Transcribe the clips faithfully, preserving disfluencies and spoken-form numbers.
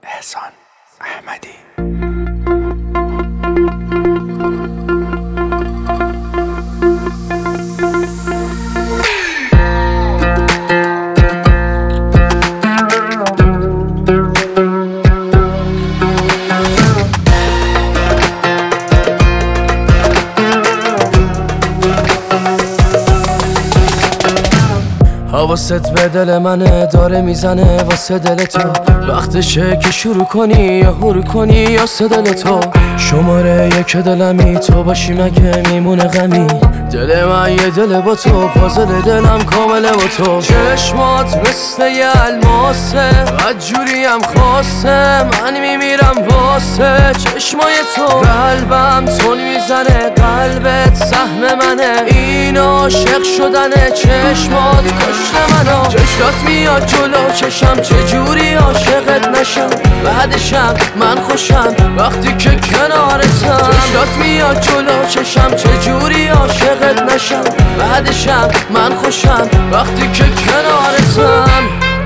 احسان احمدی. حواست به دل منه داره میزنه واسه دل تو، وقتشه که شروع کنی یا هور کنی یا سه دل تو. شماره یک دلمی تو باشی مگه میمونه غمی، دل من یه دل با تو، پازل دلم کامله با تو. چشمات مثل یه الماسه بدجوریم خواسته، من میمیرم واسه چشمای تو. قلبم تون میزنه قلبت سهم منه، این عاشق شدنه چشمات کشت منو. چشمات میاد جلو چشم چجوری عاشقت نشم، بعدشم من خوشم وقتی که کنارتم. چشمات میاد جلو چشم چجوری عاشقت نشم، بعدشم من خوشم وقتی که کنارتم.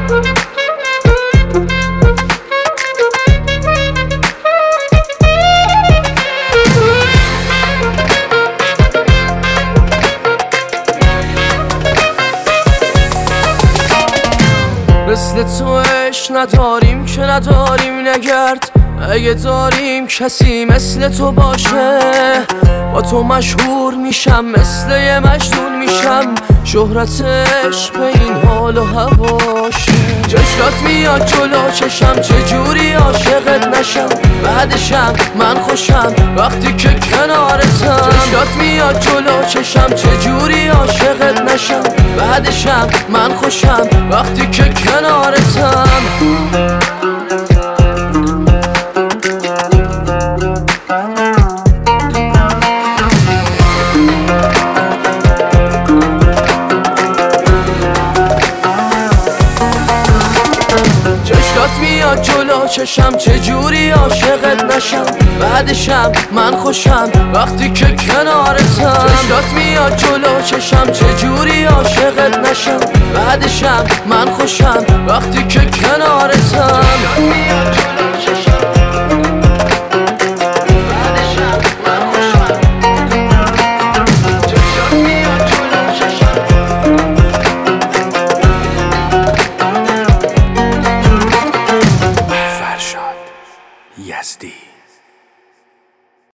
مثل تو عشق نداریم که نداریم نگرد، اگه داریم کسی مثل تو باشه، با تو مشهور میشم مثل یه مجنون میشم، شهرتش به این حال و هواشه. چشمات میاد جلو چشم چجوری عاشقت نشم، بعدشم من خوشم وقتی که کنارتم. چشمات میاد جلو چشم چجوری عاشقت نشم، بعدشم من خوشم وقتی که کنارتم. چشمات میاد جلو چشم چجوری عاشقت نشم، بعدشم من خوشم وقتی که کنارتم. چشمات میاد جلو چشم چجوری عاشقت نشم، بعدشم من خوشم وقتی که کنارتم.